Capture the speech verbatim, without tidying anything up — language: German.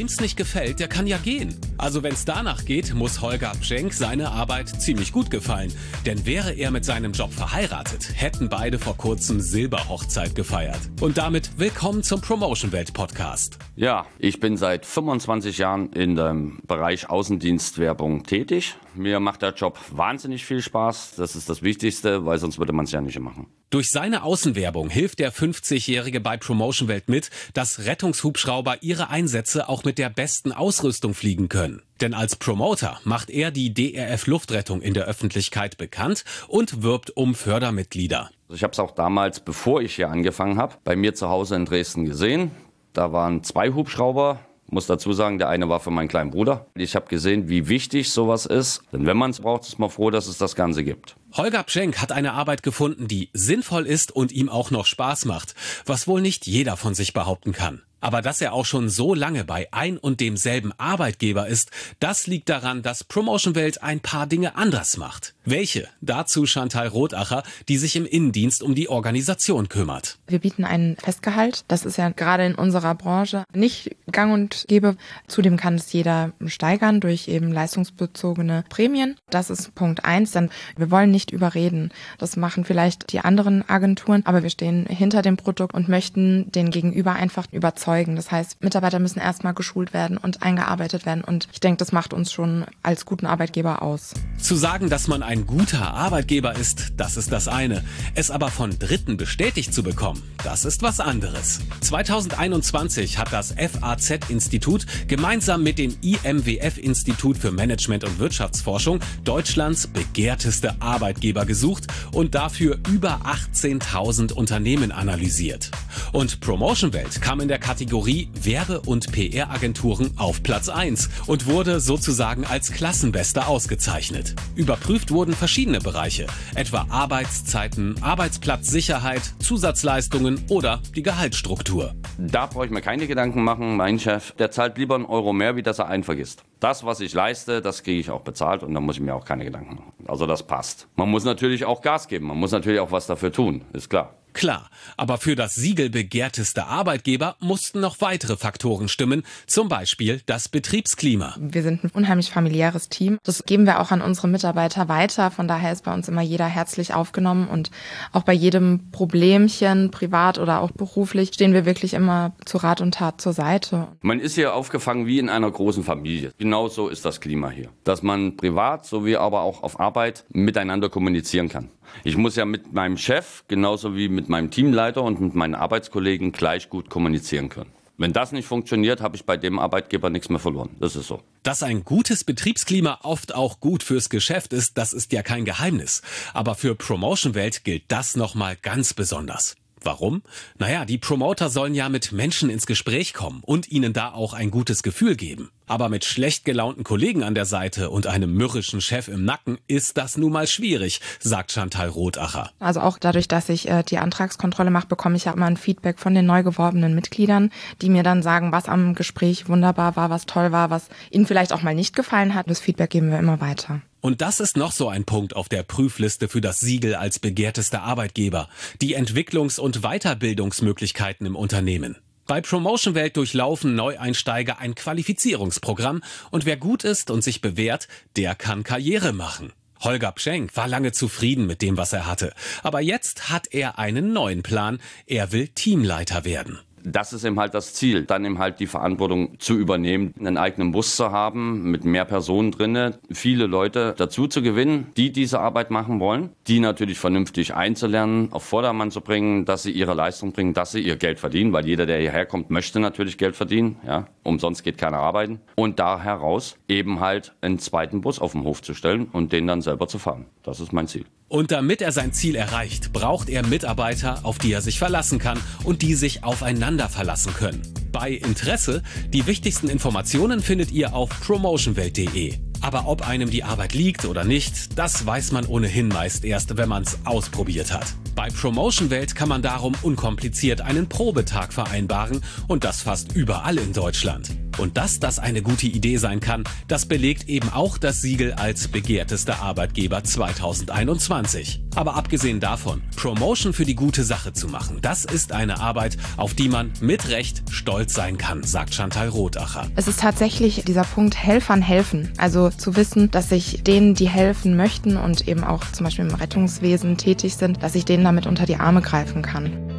Wem's nicht gefällt, der kann ja gehen. Also wenn's danach geht, muss Holger Bschenk seine Arbeit ziemlich gut gefallen. Denn wäre er mit seinem Job verheiratet, hätten beide vor kurzem Silberhochzeit gefeiert. Und damit willkommen zum Promotion Welt Podcast. Ja, ich bin seit fünfundzwanzig Jahren in dem Bereich Außendienstwerbung tätig. Mir macht der Job wahnsinnig viel Spaß. Das ist das Wichtigste, weil sonst würde man es ja nicht machen. Durch seine Außenwerbung hilft der fünfzigjährige bei Promotion Welt mit, dass Rettungshubschrauber ihre Einsätze auch mit der besten Ausrüstung fliegen können. Denn als Promoter macht er die D R F Luftrettung in der Öffentlichkeit bekannt und wirbt um Fördermitglieder. Ich habe es auch damals, bevor ich hier angefangen habe, bei mir zu Hause in Dresden gesehen. Da waren zwei Hubschrauber. Muss dazu sagen, der eine war für meinen kleinen Bruder. Ich habe gesehen, wie wichtig sowas ist. Denn wenn man es braucht, ist man froh, dass es das Ganze gibt. Holger Bschenk hat eine Arbeit gefunden, die sinnvoll ist und ihm auch noch Spaß macht. Was wohl nicht jeder von sich behaupten kann. Aber dass er auch schon so lange bei ein und demselben Arbeitgeber ist, das liegt daran, dass Promotion Welt ein paar Dinge anders macht. Welche? Dazu Chantal Rotacher, die sich im Innendienst um die Organisation kümmert. Wir bieten ein Festgehalt. Das ist ja gerade in unserer Branche nicht gang und gäbe. Zudem kann es jeder steigern durch eben leistungsbezogene Prämien. Das ist Punkt eins. Dann, wir wollen nicht überreden. Das machen vielleicht die anderen Agenturen, aber wir stehen hinter dem Produkt und möchten den Gegenüber einfach überzeugen. Das heißt, Mitarbeiter müssen erstmal geschult werden und eingearbeitet werden. Und ich denke, das macht uns schon als guten Arbeitgeber aus. Zu sagen, dass man ein guter Arbeitgeber ist, das ist das eine. Es aber von Dritten bestätigt zu bekommen, das ist was anderes. zweitausendeinundzwanzig hat das F A Z-Institut gemeinsam mit dem I M W F-Institut für Management und Wirtschaftsforschung Deutschlands begehrteste Arbeitgeber gesucht und dafür über achtzehntausend Unternehmen analysiert. Und Promotion Welt kam in der Kategorie Werbe- und P R-Agenturen auf Platz eins und wurde sozusagen als Klassenbester ausgezeichnet. Überprüft wurden verschiedene Bereiche, etwa Arbeitszeiten, Arbeitsplatzsicherheit, Zusatzleistungen oder die Gehaltsstruktur. Da brauche ich mir keine Gedanken machen. Mein Chef, der zahlt lieber einen Euro mehr, wie dass er einen vergisst. Das, was ich leiste, das kriege ich auch bezahlt und da muss ich mir auch keine Gedanken machen. Also das passt. Man muss natürlich auch Gas geben, man muss natürlich auch was dafür tun, ist klar. Klar, aber für das Siegel begehrtester Arbeitgeber mussten noch weitere Faktoren stimmen, zum Beispiel das Betriebsklima. Wir sind ein unheimlich familiäres Team. Das geben wir auch an unsere Mitarbeiter weiter. Von daher ist bei uns immer jeder herzlich aufgenommen und auch bei jedem Problemchen, privat oder auch beruflich, stehen wir wirklich immer zu Rat und Tat zur Seite. Man ist hier aufgefangen wie in einer großen Familie. Genauso ist das Klima hier. Dass man privat sowie aber auch auf Arbeit miteinander kommunizieren kann. Ich muss ja mit meinem Chef genauso wie mit meinem Teamleiter und mit meinen Arbeitskollegen gleich gut kommunizieren können. Wenn das nicht funktioniert, habe ich bei dem Arbeitgeber nichts mehr verloren. Das ist so. Dass ein gutes Betriebsklima oft auch gut fürs Geschäft ist, das ist ja kein Geheimnis. Aber für Promotion Welt gilt das nochmal ganz besonders. Warum? Naja, die Promoter sollen ja mit Menschen ins Gespräch kommen und ihnen da auch ein gutes Gefühl geben. Aber mit schlecht gelaunten Kollegen an der Seite und einem mürrischen Chef im Nacken ist das nun mal schwierig, sagt Chantal Rotacher. Also auch dadurch, dass ich äh, die Antragskontrolle mache, bekomme ich ja immer ein Feedback von den neu geworbenen Mitgliedern, die mir dann sagen, was am Gespräch wunderbar war, was toll war, was ihnen vielleicht auch mal nicht gefallen hat. Das Feedback geben wir immer weiter. Und das ist noch so ein Punkt auf der Prüfliste für das Siegel als begehrtester Arbeitgeber. Die Entwicklungs- und Weiterbildungsmöglichkeiten im Unternehmen. Bei Promotion Welt durchlaufen Neueinsteiger ein Qualifizierungsprogramm und wer gut ist und sich bewährt, der kann Karriere machen. Holger Bschenk war lange zufrieden mit dem, was er hatte. Aber jetzt hat er einen neuen Plan. Er will Teamleiter werden. Das ist eben halt das Ziel, dann eben halt die Verantwortung zu übernehmen, einen eigenen Bus zu haben, mit mehr Personen drinne, viele Leute dazu zu gewinnen, die diese Arbeit machen wollen, die natürlich vernünftig einzulernen, auf Vordermann zu bringen, dass sie ihre Leistung bringen, dass sie ihr Geld verdienen, weil jeder, der hierher kommt, möchte natürlich Geld verdienen, ja, umsonst geht keiner arbeiten und da heraus eben halt einen zweiten Bus auf den Hof zu stellen und den dann selber zu fahren. Das ist mein Ziel. Und damit er sein Ziel erreicht, braucht er Mitarbeiter, auf die er sich verlassen kann und die sich aufeinander verlassen können. Bei Interesse, die wichtigsten Informationen findet ihr auf promotionwelt punkt de. Aber ob einem die Arbeit liegt oder nicht, das weiß man ohnehin meist erst, wenn man es ausprobiert hat. Bei Promotion Welt kann man darum unkompliziert einen Probetag vereinbaren und das fast überall in Deutschland. Und dass das eine gute Idee sein kann, das belegt eben auch das Siegel als begehrtester Arbeitgeber zweitausendeinundzwanzig. Aber abgesehen davon, Promotion für die gute Sache zu machen, das ist eine Arbeit, auf die man mit Recht stolz sein kann, sagt Chantal Rotacher. Es ist tatsächlich dieser Punkt Helfern helfen. Also zu wissen, dass ich denen, die helfen möchten und eben auch zum Beispiel im Rettungswesen tätig sind, dass ich denen damit unter die Arme greifen kann.